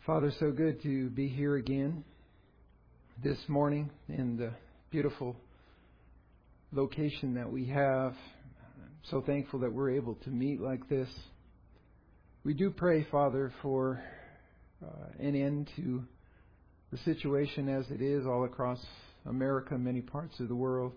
Father, so good to be here again this morning in the beautiful location that we have. I'm so thankful that we're able to meet like this. We do pray, Father, for an end to the situation as it is all across America, many parts of the world.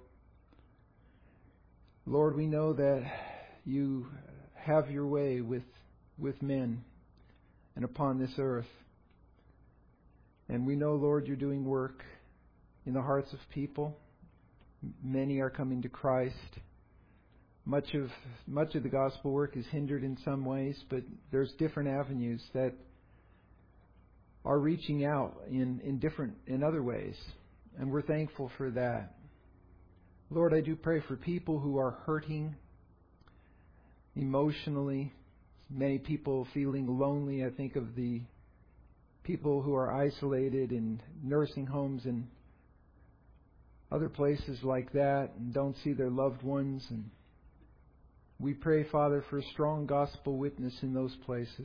Lord, we know that you have your way with men and upon this earth. And we know, Lord, you're doing work in the hearts of people. Many are coming to Christ. Much of the gospel work is hindered in some ways, but there's different avenues that are reaching out in other ways. And we're thankful for that. Lord, I do pray for people who are hurting emotionally. Many people feeling lonely. I think of the people who are isolated in nursing homes and other places like that and don't see their loved ones. And we pray, Father, for a strong gospel witness in those places.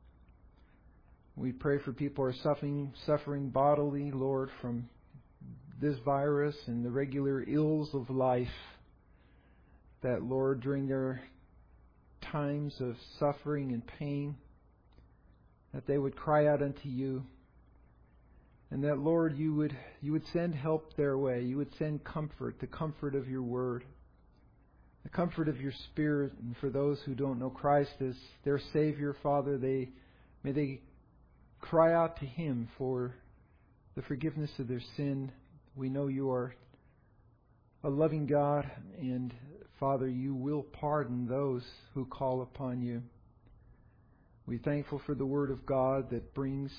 We pray for people who are suffering bodily, Lord, from this virus and the regular ills of life. That, Lord, during their times of suffering and pain, that they would cry out unto you, and that, Lord, you would send help their way. You would send comfort, the comfort of your word, the comfort of your Spirit. And for those who don't know Christ as their Savior, Father, may they cry out to Him for the forgiveness of their sin. We know you are a loving God, and Father, you will pardon those who call upon you. We're thankful for the Word of God that brings,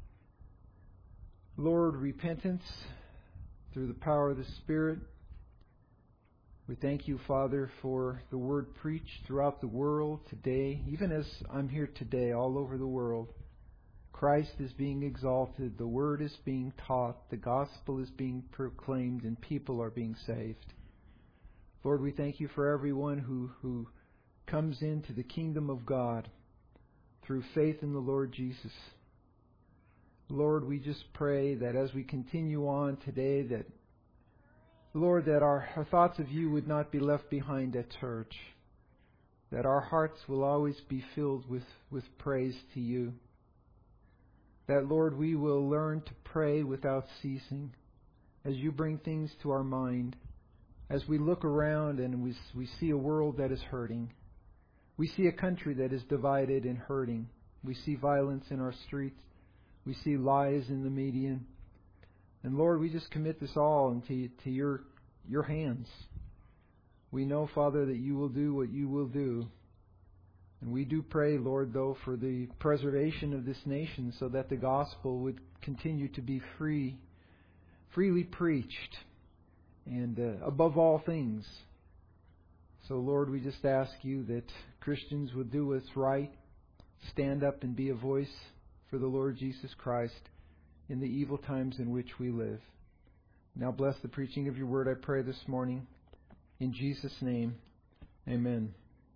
Lord, repentance through the power of the Spirit. We thank you, Father, for the Word preached throughout the world today. Even as I'm here today, all over the world, Christ is being exalted, the Word is being taught, the gospel is being proclaimed, and people are being saved. Lord, we thank you for everyone who comes into the kingdom of God through faith in the Lord Jesus. Lord, we just pray that as we continue on today, that, Lord, that our thoughts of you would not be left behind at church, that our hearts will always be filled with praise to you, that, Lord, we will learn to pray without ceasing as you bring things to our mind, as we look around and we see a world that is hurting. We see a country that is divided and hurting. We see violence in our streets. We see lies in the media. And Lord, we just commit this all into your hands. We know, Father, that you will do what you will do. And we do pray, Lord, though, for the preservation of this nation so that the gospel would continue to be freely preached, and above all things. So, Lord, we just ask you that Christians would do what's right, stand up and be a voice for the Lord Jesus Christ in the evil times in which we live. Now bless the preaching of your word, I pray this morning. In Jesus' name, amen.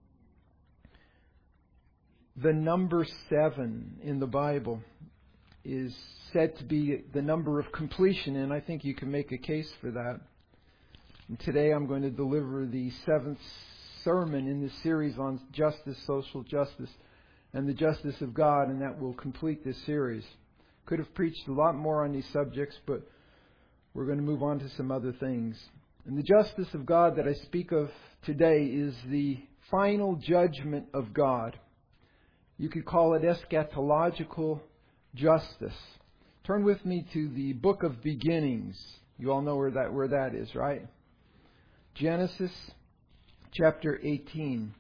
The number 7 in the Bible is said to be the number of completion, and I think you can make a case for that. And today I'm going to deliver the 7th sermon in this series on justice, social justice, and the justice of God, and that will complete this series. Could have preached a lot more on these subjects, but we're going to move on to some other things. And the justice of God that I speak of today is the final judgment of God. You could call it eschatological justice. Turn with me to the book of Beginnings. You all know where that is, right? Genesis chapter 18.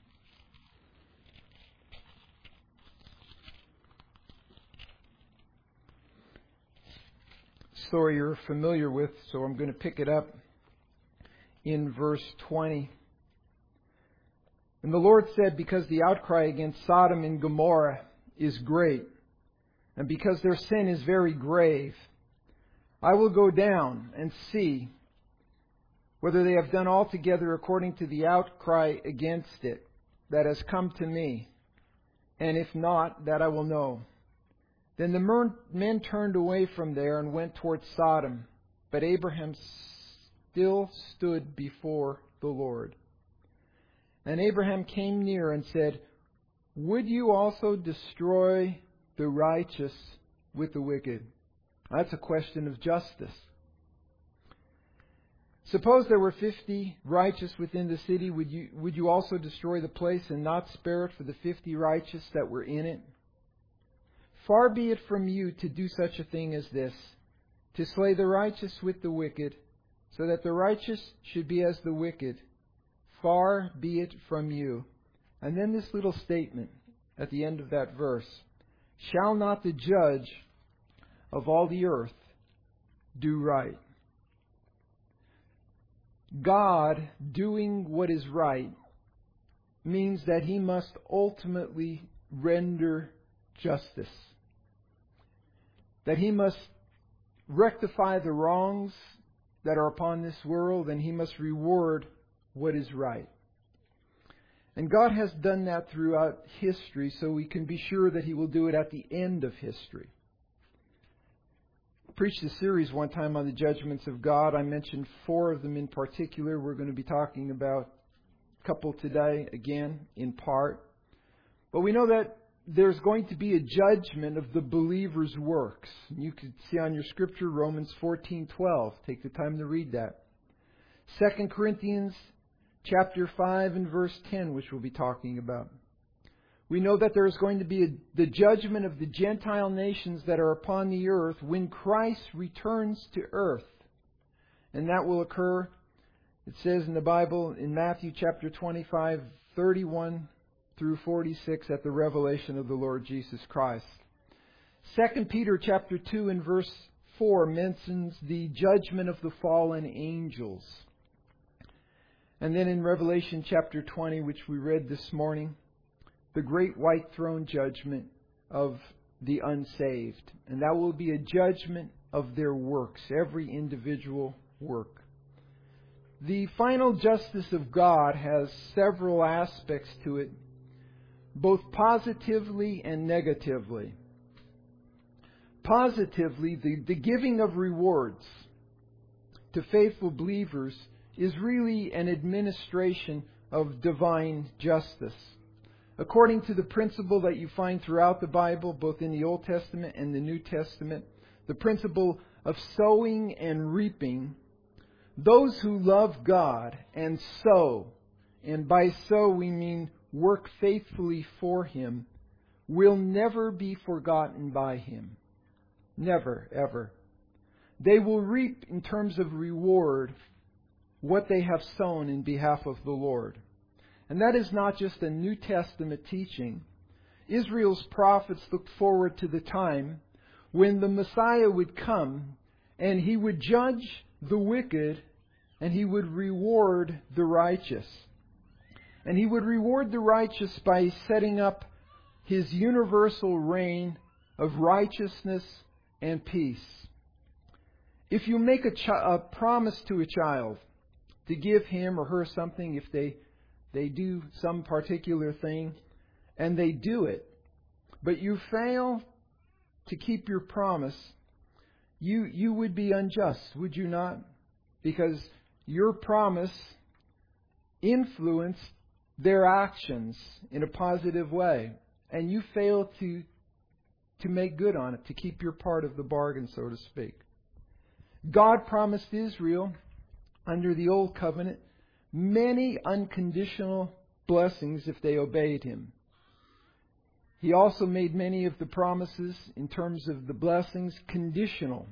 Story you're familiar with, so I'm going to pick it up in verse 20. And the Lord said, because the outcry against Sodom and Gomorrah is great, and because their sin is very grave, I will go down and see whether they have done altogether according to the outcry against it that has come to me, and if not, that I will know. Then the men turned away from there and went towards Sodom. But Abraham still stood before the Lord. And Abraham came near and said, "Would you also destroy the righteous with the wicked?" That's a question of justice. Suppose there were 50 righteous within the city. Would you also destroy the place and not spare it for the 50 righteous that were in it? Far be it from you to do such a thing as this, to slay the righteous with the wicked, so that the righteous should be as the wicked. Far be it from you. And then this little statement at the end of that verse. Shall not the judge of all the earth do right? God doing what is right means that He must ultimately render justice. That He must rectify the wrongs that are upon this world, and He must reward what is right. And God has done that throughout history, so we can be sure that He will do it at the end of history. I preached a series one time on the judgments of God. I mentioned 4 of them in particular. We're going to be talking about a couple today, again, in part. But we know that there's going to be a judgment of the believer's works. You can see on your scripture Romans 14:12. Take the time to read that. 2 Corinthians chapter 5 and verse 10, which we'll be talking about. We know that there is going to be the judgment of the Gentile nations that are upon the earth when Christ returns to earth. And that will occur, it says in the Bible, in Matthew chapter 25, 31 through 46 at the revelation of the Lord Jesus Christ. 2 Peter chapter 2 and verse 4 mentions the judgment of the fallen angels. And then in Revelation chapter 20, which we read this morning, the great white throne judgment of the unsaved. And that will be a judgment of their works, every individual work. The final justice of God has several aspects to it, both positively and negatively. Positively, the giving of rewards to faithful believers is really an administration of divine justice. According to the principle that you find throughout the Bible, both in the Old Testament and the New Testament, the principle of sowing and reaping, those who love God and sow, and by sow we mean work faithfully for Him, will never be forgotten by Him. Never, ever. They will reap in terms of reward what they have sown in behalf of the Lord. And that is not just a New Testament teaching. Israel's prophets looked forward to the time when the Messiah would come and He would judge the wicked and He would reward the righteous. And He would reward the righteous by setting up His universal reign of righteousness and peace. If you make a promise to a child to give him or her something, if they do some particular thing, and they do it, but you fail to keep your promise, you would be unjust, would you not? Because your promise influenced their actions in a positive way, and you fail to make good on it, to keep your part of the bargain, so to speak. God promised Israel under the Old Covenant many unconditional blessings if they obeyed Him. He also made many of the promises in terms of the blessings conditional.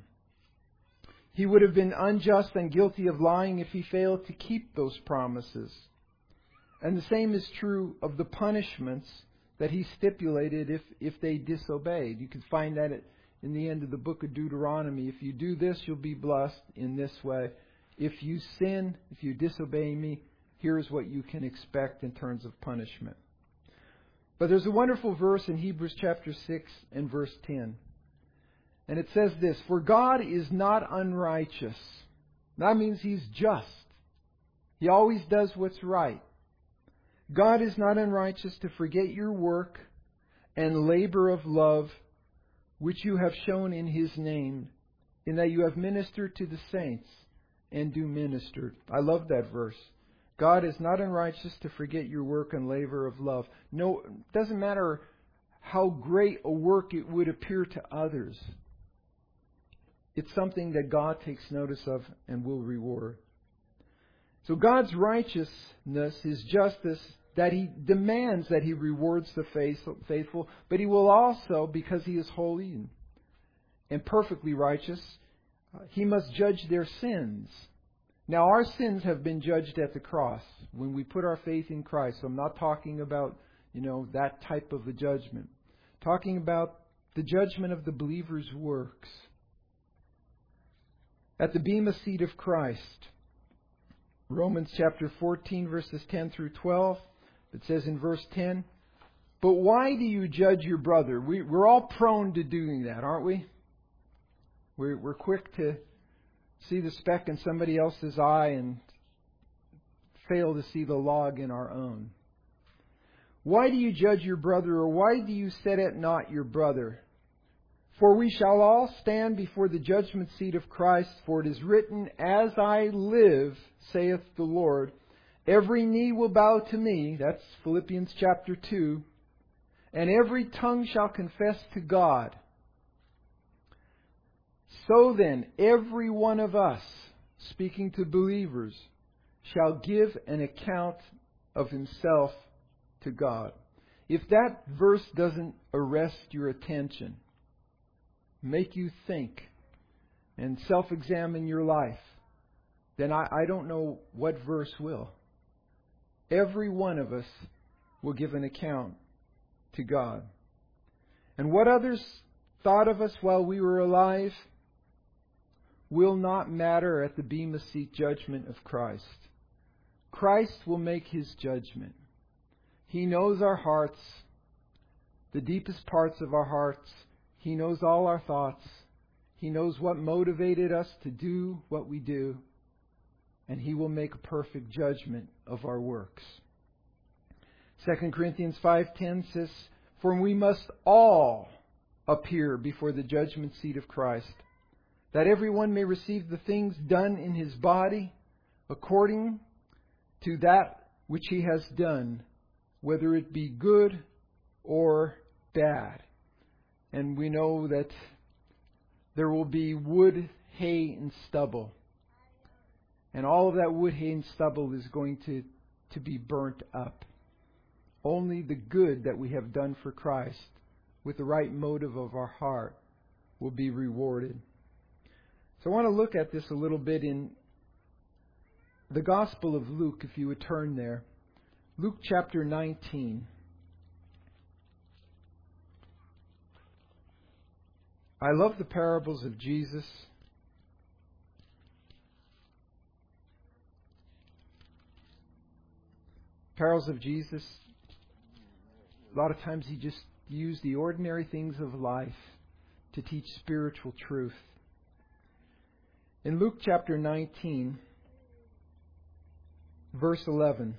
He would have been unjust and guilty of lying if He failed to keep those promises. And the same is true of the punishments that He stipulated if they disobeyed. You can find that in the end of the book of Deuteronomy. If you do this, you'll be blessed in this way. If you sin, if you disobey Me, here's what you can expect in terms of punishment. But there's a wonderful verse in Hebrews chapter 6 and verse 10. And it says this, "For God is not unrighteous." That means He's just. He always does what's right. God is not unrighteous to forget your work and labor of love, which you have shown in His name, in that you have ministered to the saints and do minister. I love that verse. God is not unrighteous to forget your work and labor of love. No, it doesn't matter how great a work it would appear to others. It's something that God takes notice of and will reward. So God's righteousness, His justice, that He demands that He rewards the faithful, but He will also, because He is holy and perfectly righteous, He must judge their sins. Now, our sins have been judged at the cross when we put our faith in Christ. So I'm not talking about, that type of a judgment. Talking about the judgment of the believer's works. At the bema seat of Christ. Romans chapter 14, verses 10 through 12. It says in verse 10, "But why do you judge your brother?" We're all prone to doing that, aren't we? We're quick to see the speck in somebody else's eye and fail to see the log in our own. "Why do you judge your brother, or why do you set at naught your brother? For we shall all stand before the judgment seat of Christ, for it is written, As I live, saith the Lord, every knee will bow to me," that's Philippians chapter 2, "and every tongue shall confess to God. So then, every one of us," speaking to believers, "shall give an account of himself to God." If that verse doesn't arrest your attention, make you think and self-examine your life, then I don't know what verse will. Every one of us will give an account to God. And what others thought of us while we were alive will not matter at the bema seat judgment of Christ. Christ will make His judgment. He knows our hearts, the deepest parts of our hearts. He knows all our thoughts. He knows what motivated us to do what we do. And He will make a perfect judgment of our works. 2 Corinthians 5:10 says, "For we must all appear before the judgment seat of Christ, that everyone may receive the things done in his body according to that which he has done, whether it be good or bad." And we know that there will be wood, hay, and stubble. And all of that wood, hay, and stubble is going to be burnt up. Only the good that we have done for Christ, with the right motive of our heart, will be rewarded. So I want to look at this a little bit in the Gospel of Luke, if you would turn there. Luke chapter 19. I love the parables of Jesus. Parables of Jesus, a lot of times He just used the ordinary things of life to teach spiritual truth. In Luke chapter 19, verse 11.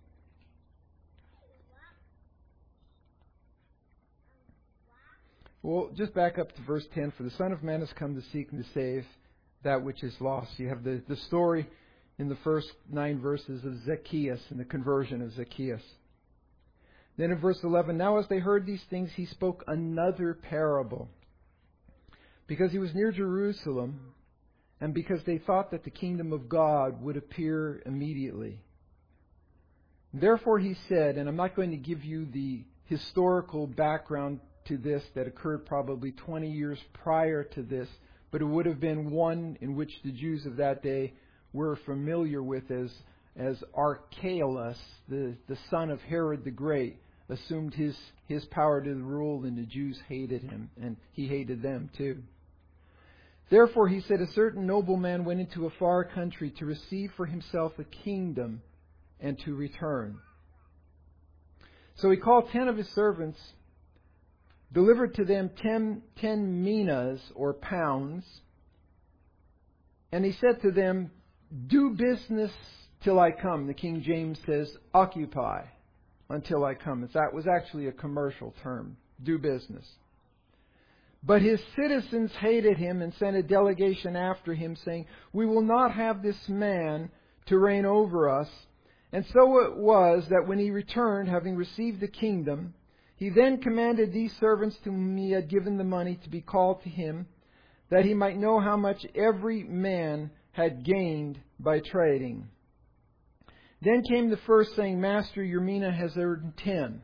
Well, just back up to verse 10. "For the Son of Man has come to seek and to save that which is lost." You have the story in the first 9 verses of Zacchaeus and the conversion of Zacchaeus. Then in verse 11, "Now as they heard these things, He spoke another parable, because He was near Jerusalem, and because they thought that the kingdom of God would appear immediately. Therefore He said," and I'm not going to give you the historical background to this that occurred probably 20 years prior to this, but it would have been one in which the Jews of that day were familiar with as Archelaus, the son of Herod the Great, assumed his power to rule, and the Jews hated him, and he hated them too. "Therefore He said, a certain nobleman went into a far country to receive for himself a kingdom and to return. So he called 10 of his servants, delivered to them 10 minas or pounds, and he said to them, Do business till I come." The King James says, "Occupy until I come." That was actually a commercial term. Do business. But his citizens hated him and sent a delegation after him, saying, "We will not have this man to reign over us." And so it was that when he returned, having received the kingdom, he then commanded these servants to whom he had given the money to be called to him, that he might know how much every man had gained by trading. Then came the first, saying, "Master, your mina has earned 10.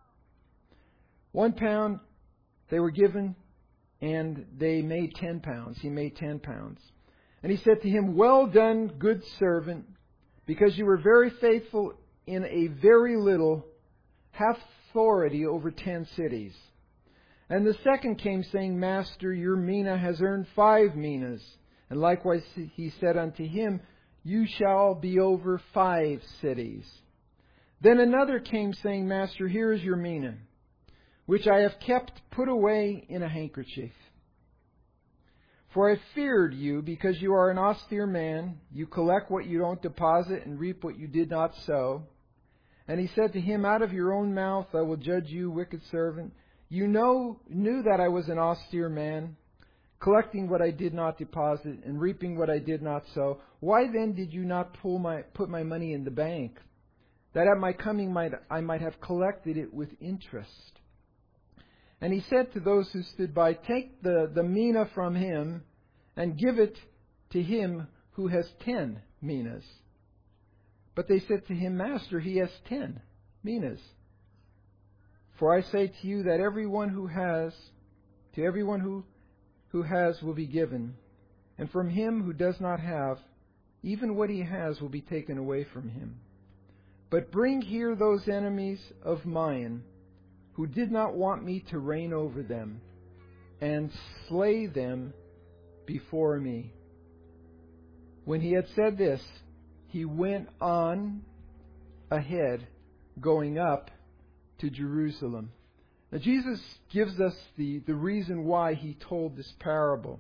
1 pound they were given, and they made 10 pounds. He made 10 pounds. And he said to him, 'Well done, good servant, because you were very faithful in a very little, have authority over 10 cities.' And the second came, saying, 'Master, your mina has earned 5 minas. And likewise he said unto him, You shall be over 5 cities. Then another came, saying, Master, here is your mina, which I have kept put away in a handkerchief. For I feared you, because you are an austere man. You collect what you don't deposit and reap what you did not sow. And he said to him, Out of your own mouth I will judge you, wicked servant. You knew that I was an austere man, collecting what I did not deposit and reaping what I did not sow. Why then did you not put my money in the bank, that at my coming I might have collected it with interest? And he said to those who stood by, Take the mina from him and give it to him who has 10 minas. But they said to him, Master, he has 10 minas. For I say to you that everyone who has, to everyone who has will be given, and from him who does not have, even what he has will be taken away from him. But bring here those enemies of mine, who did not want me to reign over them, and slay them before me. When he had said this, he went on ahead, going up to Jerusalem. Now Jesus gives us the reason why he told this parable.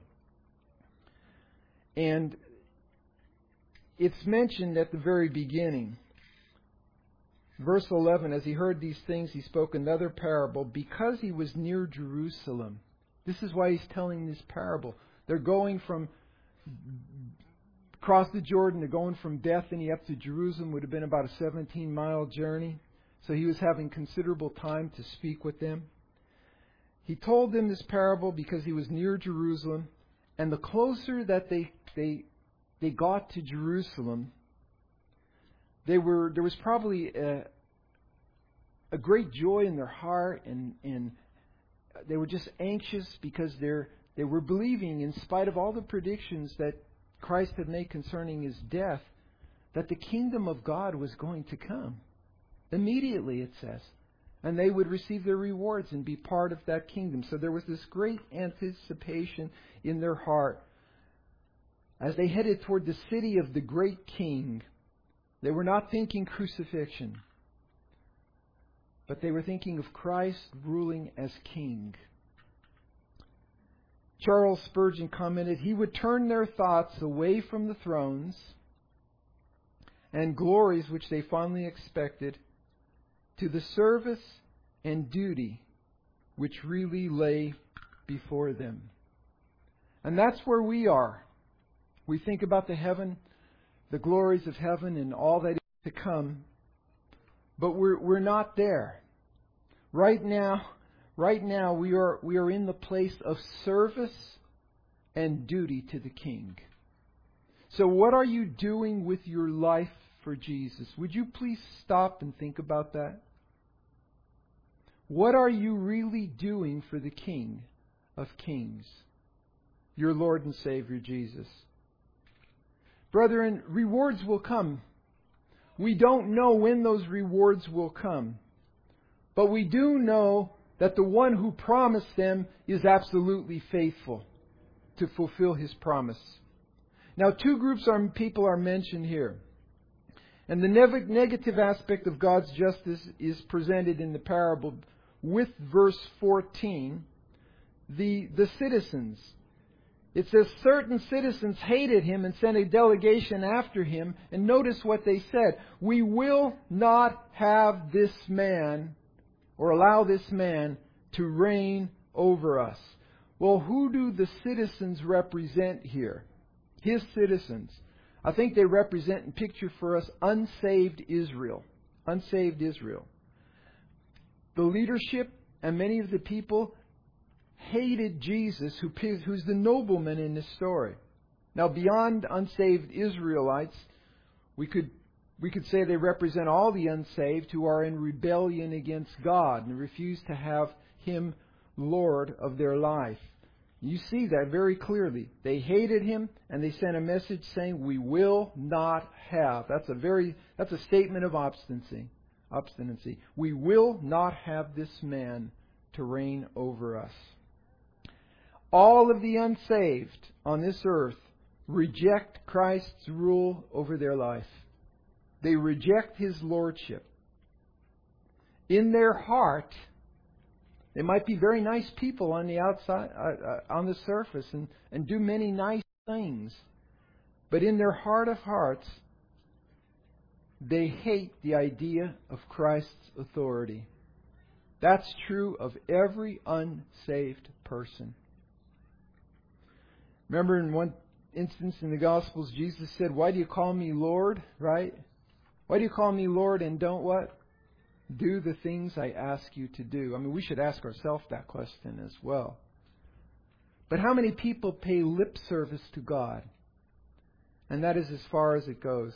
And it's mentioned at the very beginning. Verse 11, as he heard these things, he spoke another parable because he was near Jerusalem. This is why he's telling this parable. They're going from across the Jordan, they're going from Bethany up to Jerusalem, would have been about a 17-mile journey. So he was having considerable time to speak with them. He told them this parable because he was near Jerusalem, and the closer that they got to Jerusalem, there was probably a great joy in their heart, and they were just anxious because they were believing, in spite of all the predictions that Christ had made concerning his death, that the kingdom of God was going to come. Immediately, it says. And they would receive their rewards and be part of that kingdom. So there was this great anticipation in their heart. As they headed toward the city of the great king, they were not thinking crucifixion, but they were thinking of Christ ruling as king. Charles Spurgeon commented, He would turn their thoughts away from the thrones and glories which they fondly expected to the service and duty which really lay before them. And that's where we are. We think about the glories of heaven and all that is to come, but we're not there. Right now we are in the place of service and duty to the King. So what are you doing with your life for Jesus? Would you please stop and think about that? What are you really doing for the King of Kings, your Lord and Savior Jesus? Brethren, rewards will come. We don't know when those rewards will come. But we do know that the one who promised them is absolutely faithful to fulfill his promise. Now, 2 groups of people are mentioned here. And the negative aspect of God's justice is presented in the parable with verse 14, the citizens. It says, certain citizens hated him and sent a delegation after him. And notice what they said. We will not have this man, or allow this man, to reign over us. Well, who do the citizens represent here? His citizens. I think they represent and picture for us unsaved Israel. Unsaved Israel. The leadership and many of the people hated Jesus, who's the nobleman in this story. Now, beyond unsaved Israelites, we could say they represent all the unsaved who are in rebellion against God and refuse to have Him Lord of their life. You see that very clearly. They hated Him, and they sent a message saying, "We will not have." That's a statement of obstinacy. We will not have this man to reign over us. All of the unsaved on this earth reject Christ's rule over their life. They reject His lordship. In their heart, they might be very nice people on the outside, on the surface, and do many nice things. But in their heart of hearts, they hate the idea of Christ's authority. That's true of every unsaved person. Remember in one instance in the Gospels, Jesus said, "Why do you call me Lord?" Right? Why do you call me Lord and don't what? Do the things I ask you to do. I mean, we should ask ourselves that question as well. But how many people pay lip service to God? And that is as far as it goes.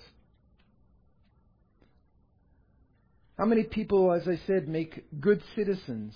How many people, as I said, make good citizens?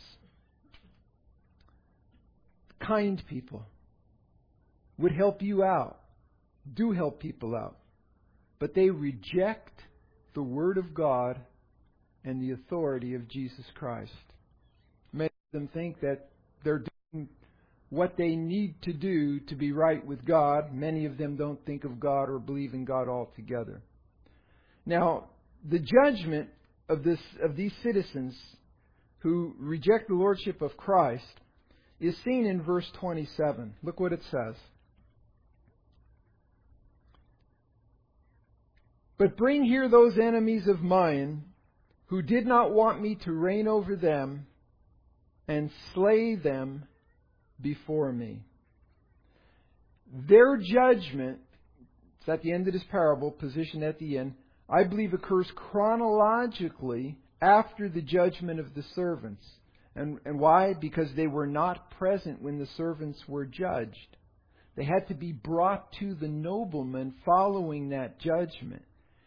Kind people. Would help you out. Do help people out. But they reject the Word of God and the authority of Jesus Christ. Many of them think that they're doing what they need to do to be right with God. Many of them don't think of God or believe in God altogether. Now, the judgment of these citizens who reject the lordship of Christ is seen in verse 27. Look what it says. "But bring here those enemies of mine who did not want me to reign over them, and slay them before me." Their judgment, it's at the end of this parable, positioned at the end, I believe occurs chronologically after the judgment of the servants. And why? Because they were not present when the servants were judged. They had to be brought to the nobleman following that judgment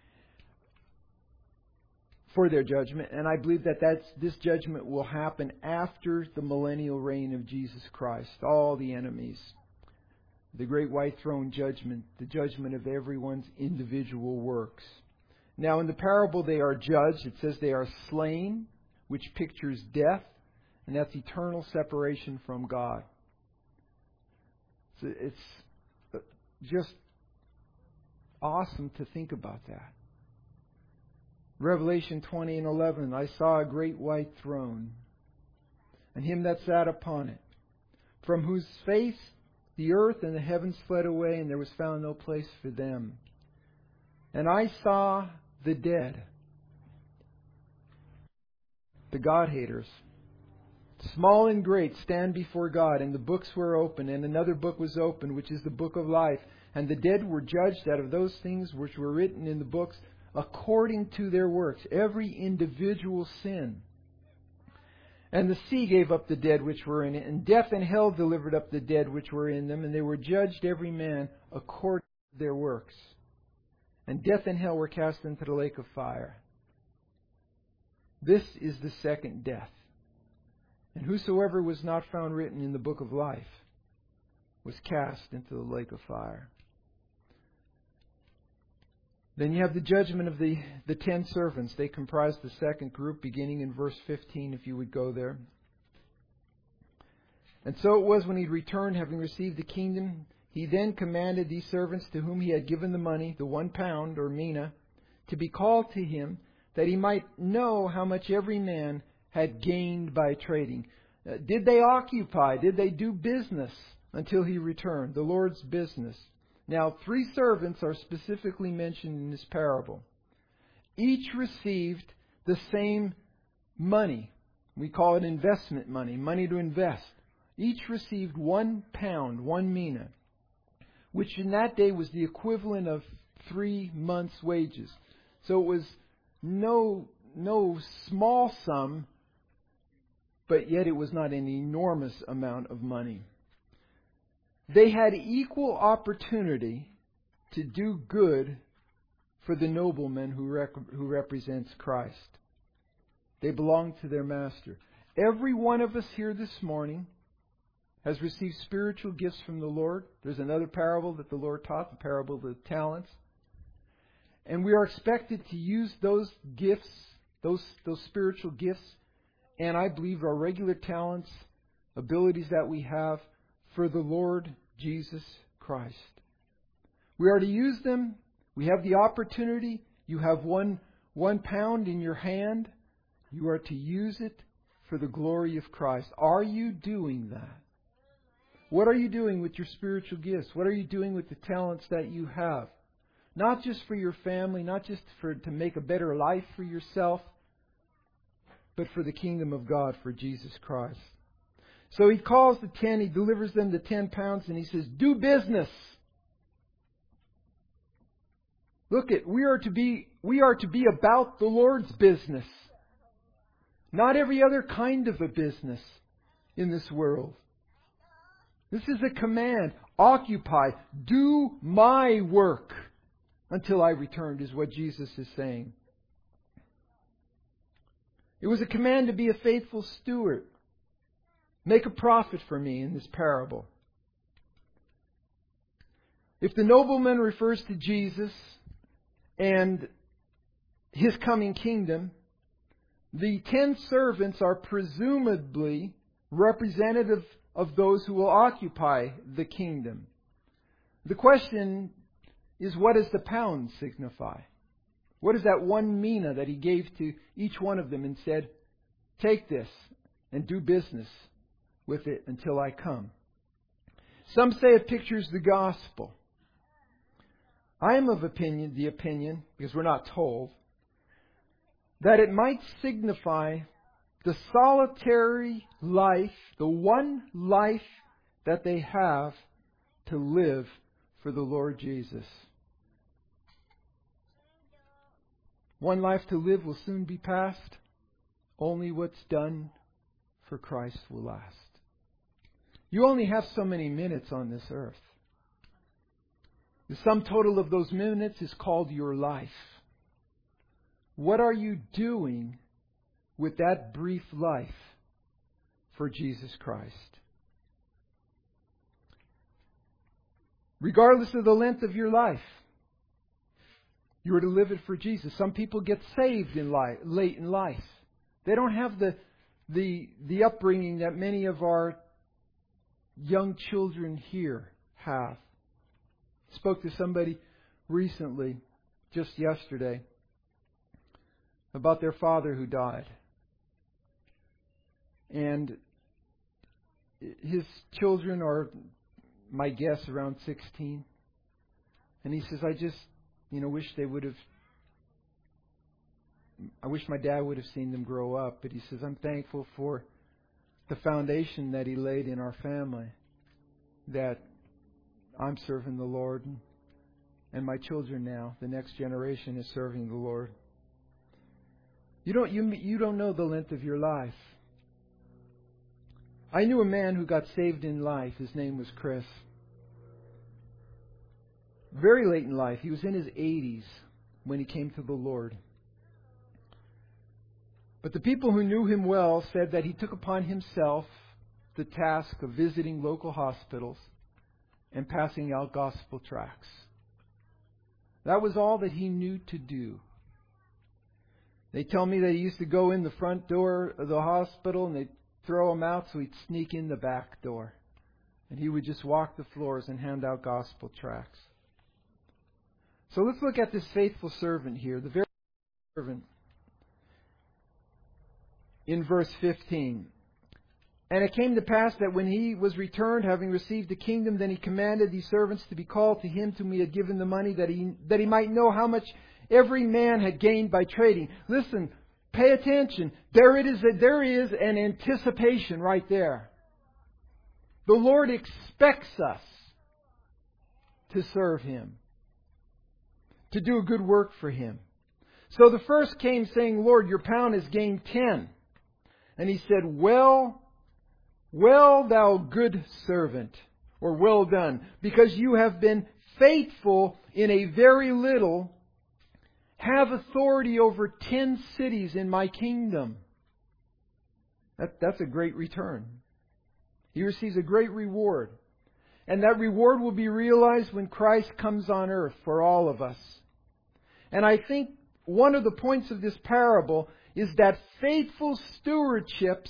for their judgment. And I believe that this judgment will happen after the millennial reign of Jesus Christ. All the enemies. The great white throne judgment. The judgment of everyone's individual works. Now in the parable they are judged. It says they are slain, which pictures death. And that's eternal separation from God. So it's just awesome to think about that. Revelation 20:11, "I saw a great white throne, and Him that sat upon it, from whose face the earth and the heavens fled away, and there was found no place for them. And I saw the dead," the God-haters, "small and great, stand before God, and the books were opened, and another book was opened, which is the book of life. And the dead were judged out of those things which were written in the books according to their works," every individual sin. "And the sea gave up the dead which were in it, and death and hell delivered up the dead which were in them, and they were judged every man according to their works. And death and hell were cast into the lake of fire. This is the second death. And whosoever was not found written in the book of life was cast into the lake of fire." Then you have the judgment of the 10 servants. They comprise the second group, beginning in verse 15, if you would go there. "And so it was when he returned, having received the kingdom, he then commanded these servants to whom he had given the money, the 1 pound or mina, to be called to him, that he might know how much every man had gained by trading." Did they occupy? Did they do business until he returned? The Lord's business. Now, 3 servants are specifically mentioned in this parable. Each received the same money. We call it investment money, money to invest. Each received 1 pound, 1 mina, which in that day was the equivalent of 3 months' wages. So it was no small sum, but yet it was not an enormous amount of money. They had equal opportunity to do good for the nobleman who represents Christ. They belong to their master. Every one of us here this morning has received spiritual gifts from the Lord. There's another parable that the Lord taught, the parable of the talents. And we are expected to use those gifts, those spiritual gifts, and I believe our regular talents, abilities that we have, for the Lord Jesus Christ. We are to use them. We have the opportunity. You have one pound in your hand. You are to use it for the glory of Christ. Are you doing that? What are you doing with your spiritual gifts? What are you doing with the talents that you have? Not just for your family, not just to make a better life for yourself, but for the kingdom of God, for Jesus Christ. So he calls the 10, he delivers them the 10 pounds, and he says, do business. Look we are to be about the Lord's business. Not every other kind of a business in this world. This is a command. Occupy. Do my work until I return, is what Jesus is saying. It was a command to be a faithful steward. Make a profit for me in this parable. If the nobleman refers to Jesus and His coming kingdom, the 10 servants are presumably representative of those who will occupy the kingdom. The question is, what does the pound signify? What is that 1 mina that He gave to each one of them and said, take this and do business with it until I come? Some say it pictures the gospel. I am of the opinion, because we're not told, that it might signify the solitary life, the one life that they have to live for the Lord Jesus. One life to live will soon be past. Only what's done for Christ will last. You only have so many minutes on this earth. The sum total of those minutes is called your life. What are you doing with that brief life for Jesus Christ? Regardless of the length of your life, you are to live it for Jesus. Some people get saved late in life. They don't have the upbringing that many of our young children here have. Spoke to somebody recently, just yesterday, about their father who died. And his children are, my guess, around 16. And he says, I just, wish they would have, I wish my dad would have seen them grow up. But he says, I'm thankful for the foundation that he laid in our family, that I'm serving the Lord, and my children now, the next generation, is serving the Lord. You don't know the length of your life. I knew a man who got saved in life. His name was Chris. Very late in life. He was in his 80s when he came to the Lord. But the people who knew him well said that he took upon himself the task of visiting local hospitals and passing out gospel tracts. That was all that he knew to do. They tell me that he used to go in the front door of the hospital and they'd throw him out, so he'd sneak in the back door. And he would just walk the floors and hand out gospel tracts. So let's look at this faithful servant here, the very servant. In verse 15. And it came to pass that when he was returned, having received the kingdom, then he commanded these servants to be called to him, to whom he had given the money, that he might know how much every man had gained by trading. Listen, pay attention. There is an anticipation right there. The Lord expects us to serve Him, to do a good work for Him. So the first came saying, Lord, your pound has gained 10. And He said, Well, thou good servant, or well done, because you have been faithful in a very little, have authority over 10 cities in my kingdom. That's a great return. He receives a great reward. And that reward will be realized when Christ comes on earth for all of us. And I think one of the points of this parable is that a faithful stewardship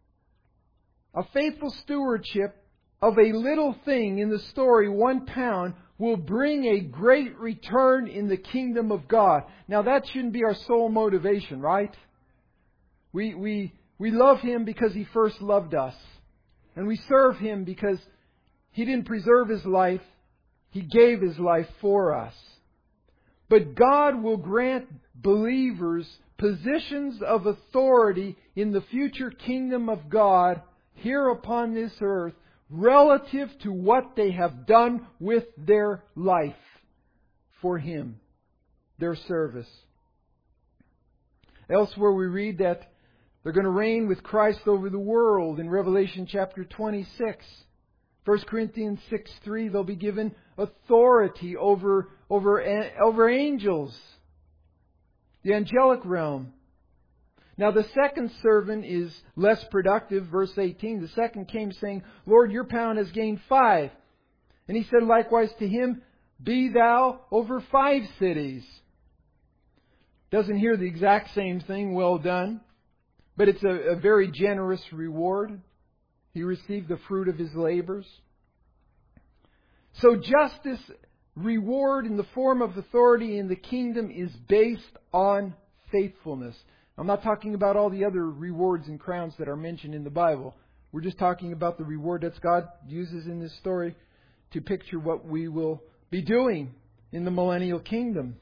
of a little thing in the story, 1 pound, will bring a great return in the kingdom of God. Now that shouldn't be our sole motivation, right? We love Him because He first loved us. And we serve Him because He didn't preserve His life. He gave His life for us. But God will grant believers positions of authority in the future kingdom of God here upon this earth relative to what they have done with their life for Him, their service. Elsewhere we read that they're going to reign with Christ over the world in Revelation chapter 26. 1 Corinthians 6:3, they'll be given authority over angels, the angelic realm. Now the second servant is less productive. Verse 18, the second came saying, Lord, your pound has gained 5. And He said likewise to him, Be thou over 5 cities. Doesn't hear the exact same thing, well done. But it's a very generous reward. He received the fruit of his labors. So justice, reward in the form of authority in the kingdom is based on faithfulness. I'm not talking about all the other rewards and crowns that are mentioned in the Bible. We're just talking about the reward that God uses in this story to picture what we will be doing in the millennial kingdom.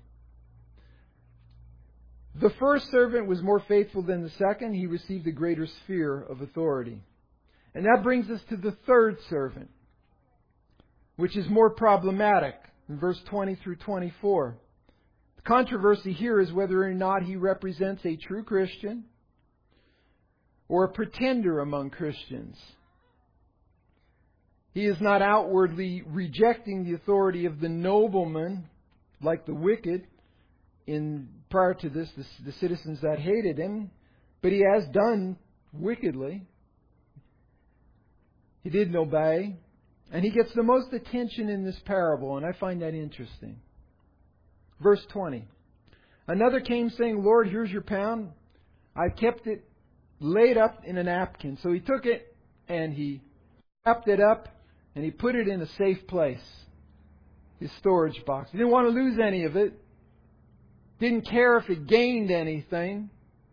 The first servant was more faithful than the second. He received a greater sphere of authority. And that brings us to the third servant, which is more problematic in verse 20 through 24. The controversy here is whether or not he represents a true Christian or a pretender among Christians. He is not outwardly rejecting the authority of the nobleman like the wicked prior to this, the citizens that hated him, but he has done wickedly. He didn't obey. And he gets the most attention in this parable, and I find that interesting. Verse 20. Another came saying, Lord, here's your pound. I kept it laid up in a napkin. So he took it and he wrapped it up and he put it in a safe place. His storage box. He didn't want to lose any of it. Didn't care if it gained anything.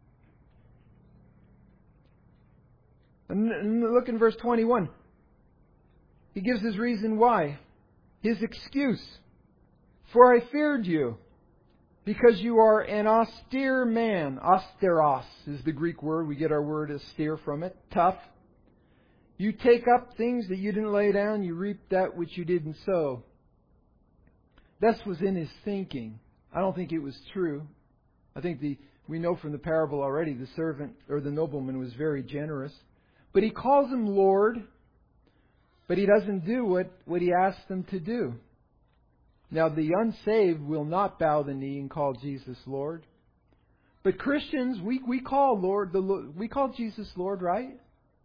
And look in verse 21. He gives his reason why. His excuse. For I feared you, because you are an austere man. Austeros is the Greek word. We get our word austere from it. Tough. You take up things that you didn't lay down. You reap that which you didn't sow. That was in his thinking. I don't think it was true. I think we know from the parable already the servant or the nobleman was very generous. But he calls him Lord, but he doesn't do what he asks them to do. Now the unsaved will not bow the knee and call Jesus Lord. But Christians, we call we call Jesus Lord, right?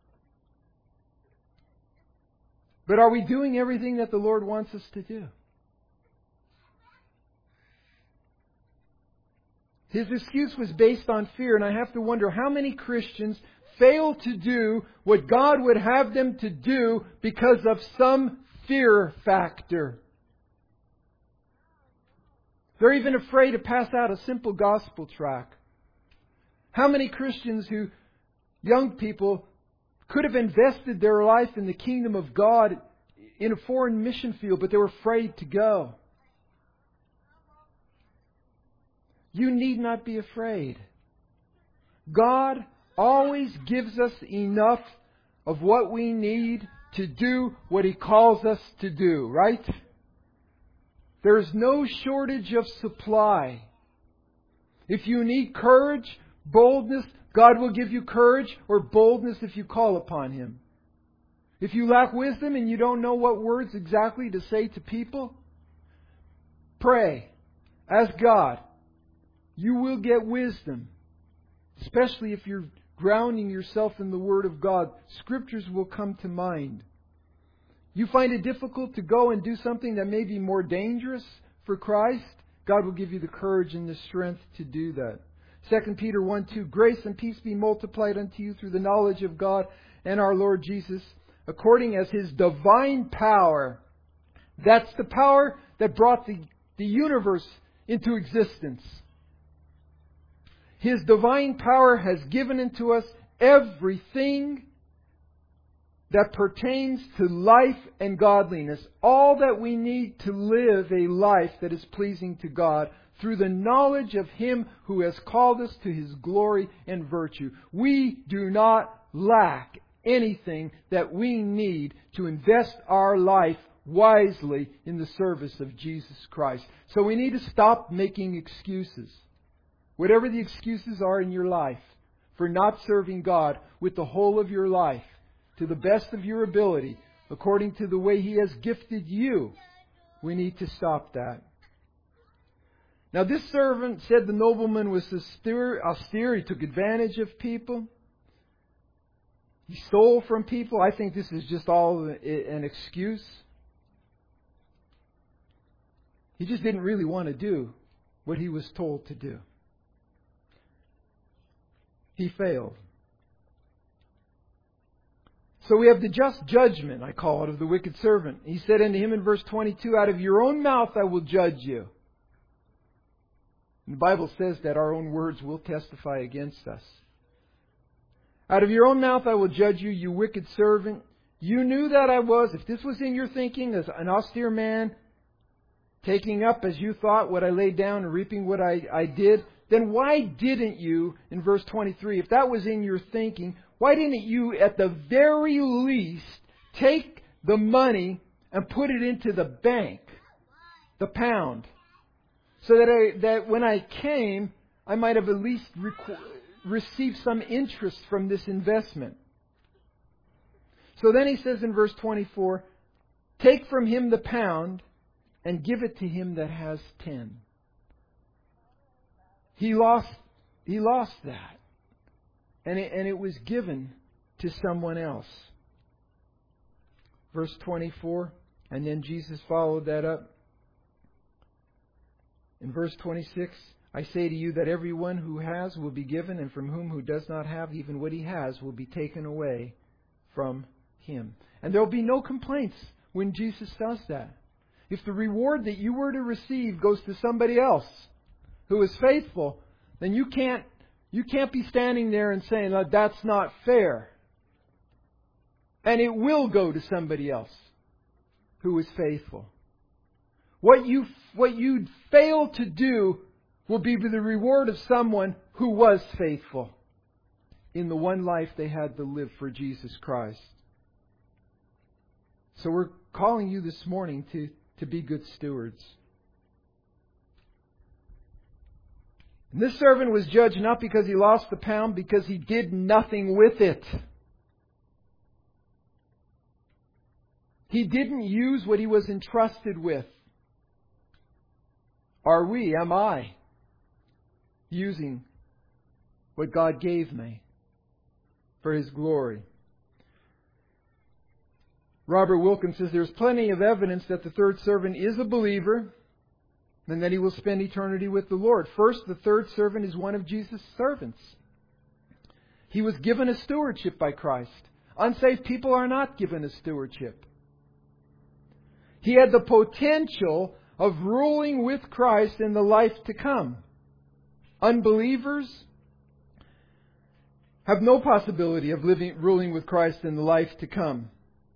But are we doing everything that the Lord wants us to do? His excuse was based on fear, and I have to wonder how many Christians fail to do what God would have them to do because of some fear factor. They're even afraid to pass out a simple gospel tract. How many Christians young people, could have invested their life in the kingdom of God in a foreign mission field, but they were afraid to go. You need not be afraid. God always gives us enough of what we need to do what He calls us to do, right? There's no shortage of supply. If you need courage, boldness, God will give you courage or boldness if you call upon Him. If you lack wisdom and you don't know what words exactly to say to people, pray. Ask God. You will get wisdom. Especially if you're grounding yourself in the Word of God. Scriptures will come to mind. You find it difficult to go and do something that may be more dangerous for Christ, God will give you the courage and the strength to do that. 2 Peter 1:2, grace and peace be multiplied unto you through the knowledge of God and our Lord Jesus, according as His divine power. That's the power that brought the universe into existence. His divine power has given unto us everything that pertains to life and godliness. All that we need to live a life that is pleasing to God through the knowledge of Him who has called us to His glory and virtue. We do not lack anything that we need to invest our life wisely in the service of Jesus Christ. So we need to stop making excuses. Whatever the excuses are in your life for not serving God with the whole of your life, to the best of your ability, according to the way He has gifted you, we need to stop that. Now this servant said the nobleman was austere. He took advantage of people. He stole from people. I think this is just all an excuse. He just didn't really want to do what he was told to do. He failed. So we have the just judgment, I call it, of the wicked servant. He said unto him in verse 22, out of your own mouth I will judge you. And the Bible says that our own words will testify against us. Out of your own mouth I will judge you, you wicked servant. You knew that I was, if this was in your thinking, as an austere man, taking up as you thought what I laid down and reaping what I did, then why didn't you, in verse 23, if that was in your thinking, why didn't you at the very least take the money and put it into the bank, the pound, so that when I came, I might have at least received some interest from this investment? So then he says in verse 24, take from him the pound and give it to him that has 10. He lost that. And it was given to someone else. Verse 24, and then Jesus followed that up. In verse 26, I say to you that everyone who has will be given, and from whom who does not have, even what he has will be taken away from him. And there will be no complaints when Jesus does that. If the reward that you were to receive goes to somebody else who is faithful, then you can't be standing there and saying, oh, that's not fair. And it will go to somebody else who is faithful. What you fail to do will be the reward of someone who was faithful in the one life they had to live for Jesus Christ. So we're calling you this morning to be good stewards. And this servant was judged not because he lost the pound, because he did nothing with it. He didn't use what he was entrusted with. Am I using what God gave me for His glory? Robert Wilkins says there's plenty of evidence that the third servant is a believer and that he will spend eternity with the Lord. First, the third servant is one of Jesus' servants. He was given a stewardship by Christ. Unsaved people are not given a stewardship. He had the potential of ruling with Christ in the life to come. Unbelievers have no possibility of ruling with Christ in the life to come,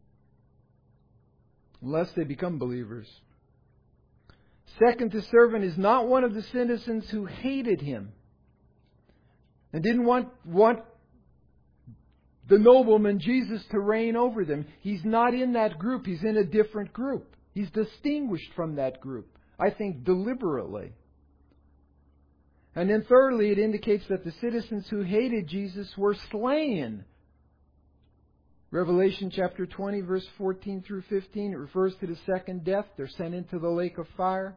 unless they become believers. Second, the servant is not one of the citizens who hated him and didn't want the nobleman Jesus to reign over them. He's not in that group. He's in a different group. He's distinguished from that group, I think deliberately. And then thirdly, it indicates that the citizens who hated Jesus were slain. Revelation chapter 20, verse 14 through 15, it refers to the second death. They're sent into the lake of fire.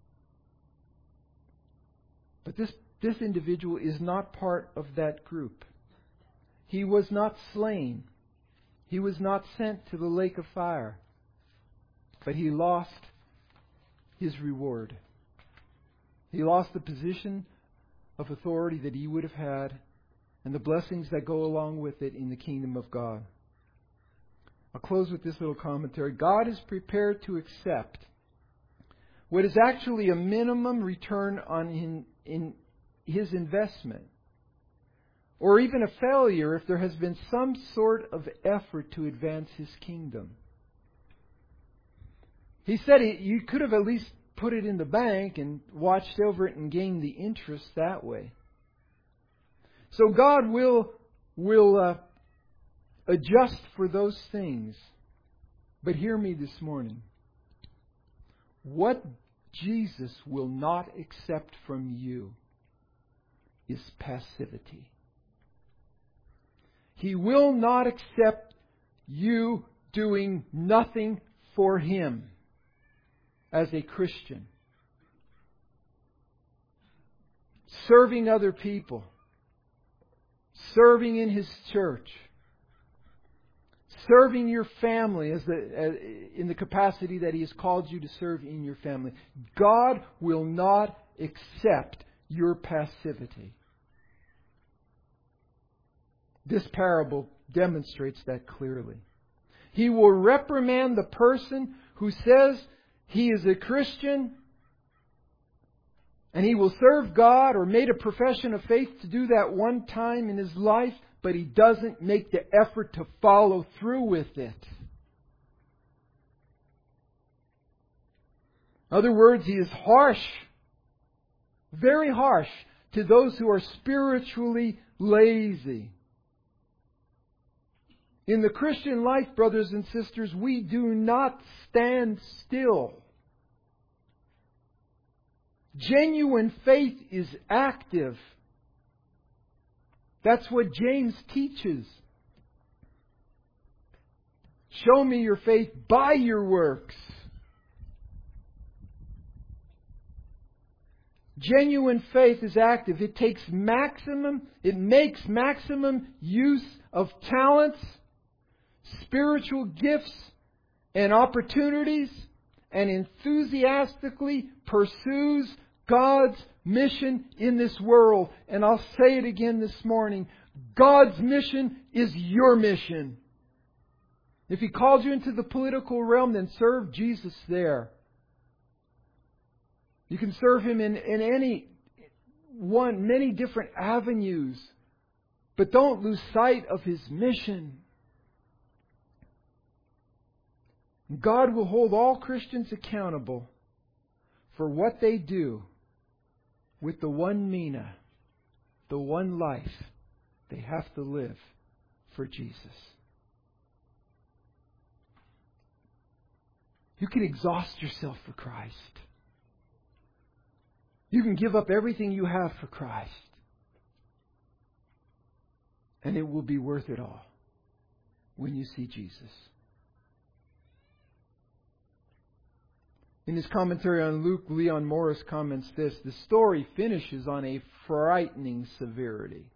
But this individual is not part of that group. He was not slain. He was not sent to the lake of fire. But he lost his reward. He lost the position of authority that he would have had and the blessings that go along with it in the kingdom of God. I'll close with this little commentary. God is prepared to accept what is actually a minimum return on in His investment, or even a failure if there has been some sort of effort to advance His kingdom. He said you could have at least put it in the bank and watched over it and gained the interest that way. So God will adjust for those things. But hear me this morning. What Jesus will not accept from you is passivity. He will not accept you doing nothing for Him as a Christian. Serving other people. Serving in His church. Serving your family in the capacity that He has called you to serve in your family. God will not accept your passivity. This parable demonstrates that clearly. He will reprimand the person who says he is a Christian and he will serve God or made a profession of faith to do that one time in his life, but he doesn't make the effort to follow through with it. In other words, He is harsh, very harsh, to those who are spiritually lazy. In the Christian life, brothers and sisters, we do not stand still. Genuine faith is active. That's what James teaches. Show me your faith by your works. Genuine faith is active. It makes maximum use of talents, spiritual gifts, and opportunities, and enthusiastically pursues God's mission in this world. And I'll say it again this morning. God's mission is your mission. If He called you into the political realm, then serve Jesus there. You can serve Him in many different avenues. But don't lose sight of His mission. God will hold all Christians accountable for what they do with the one mina, the one life they have to live for Jesus. You can exhaust yourself for Christ. You can give up everything you have for Christ. And it will be worth it all when you see Jesus. In his commentary on Luke, Leon Morris comments this: the story finishes on a frightening severity.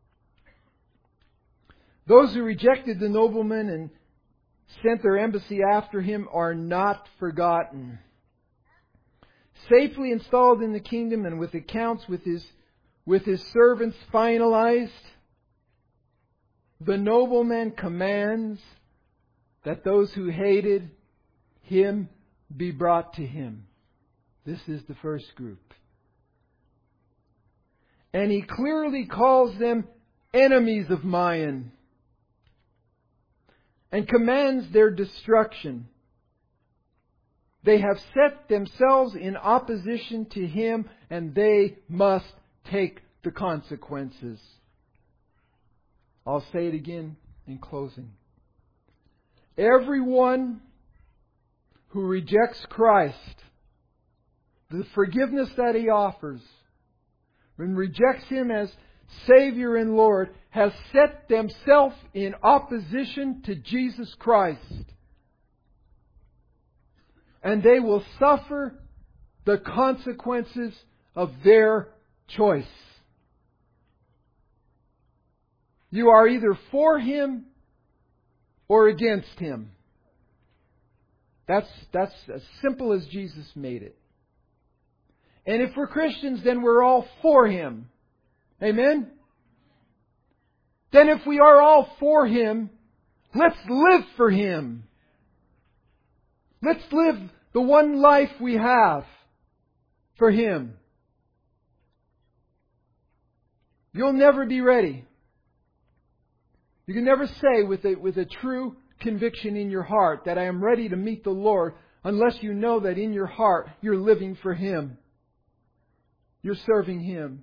Those who rejected the nobleman and sent their embassy after him are not forgotten. Safely installed in the kingdom and with accounts with his servants finalized, the nobleman commands that those who hated him be brought to him. This is the first group. And he clearly calls them enemies of mine and commands their destruction. They have set themselves in opposition to him, and they must take the consequences. I'll say it again in closing. Everyone who rejects Christ, the forgiveness that He offers, and rejects Him as Savior and Lord, has set themselves in opposition to Jesus Christ. And they will suffer the consequences of their choice. You are either for Him or against Him. That's as simple as Jesus made it. And if we're Christians, then we're all for Him. Amen? Then if we are all for Him, let's live for Him. Let's live the one life we have for Him. You'll never be ready. You can never say with a true conviction in your heart that I am ready to meet the Lord unless you know that in your heart you're living for Him. You're serving Him.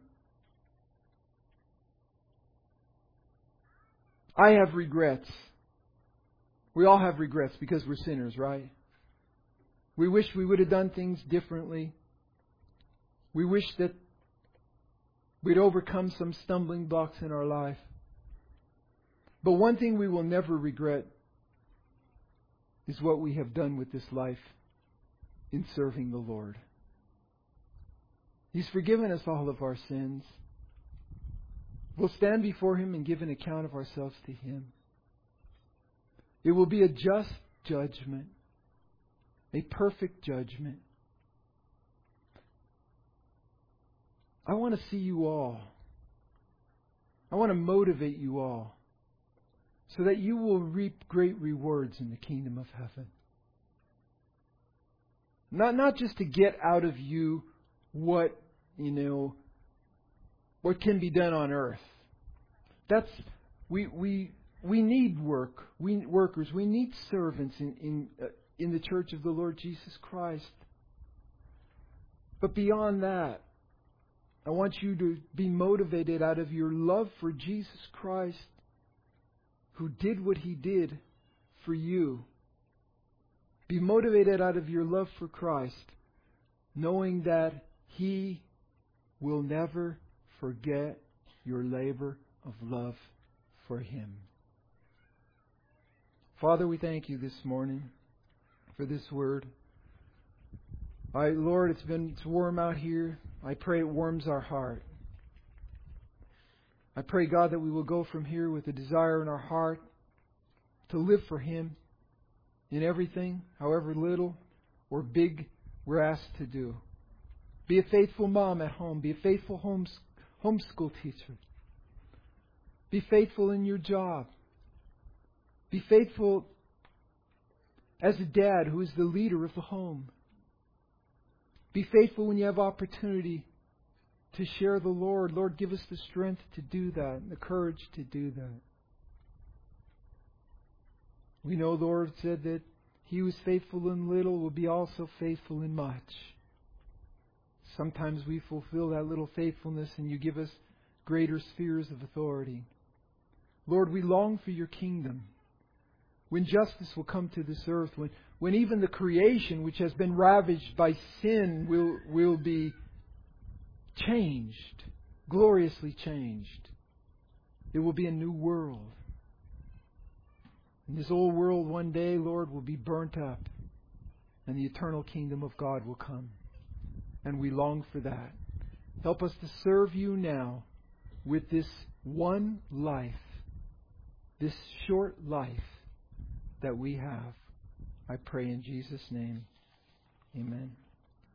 I have regrets. We all have regrets because we're sinners, right? We wish we would have done things differently. We wish that we'd overcome some stumbling blocks in our life. But one thing we will never regret is what we have done with this life in serving the Lord. He's forgiven us all of our sins. We'll stand before Him and give an account of ourselves to Him. It will be a just judgment, a perfect judgment. I want to see you all. I want to motivate you all so that you will reap great rewards in the kingdom of heaven. Not just to get out of you what can be done on earth. We need workers. We need servants in the church of the Lord Jesus Christ. But beyond that, I want you to be motivated out of your love for Jesus Christ, who did what He did for you. Be motivated out of your love for Christ, knowing that He will never forget your labor of love for Him. Father, we thank You this morning for this word. Lord, it's warm out here. I pray it warms our heart. I pray, God, that we will go from here with a desire in our heart to live for Him in everything, however little or big we're asked to do. Be a faithful mom at home. Be a faithful homeschool teacher. Be faithful in your job. Be faithful as a dad who is the leader of the home. Be faithful when you have opportunity to share the Lord. Lord, give us the strength to do that and the courage to do that. We know the Lord said that He who is faithful in little will be also faithful in much. Sometimes we fulfill that little faithfulness and You give us greater spheres of authority. Lord, we long for Your kingdom. When justice will come to this earth, when even the creation which has been ravaged by sin will be changed, gloriously changed. It will be a new world. And this old world one day, Lord, will be burnt up and the eternal kingdom of God will come. And we long for that. Help us to serve You now with this one life, this short life that we have. I pray in Jesus' name. Amen.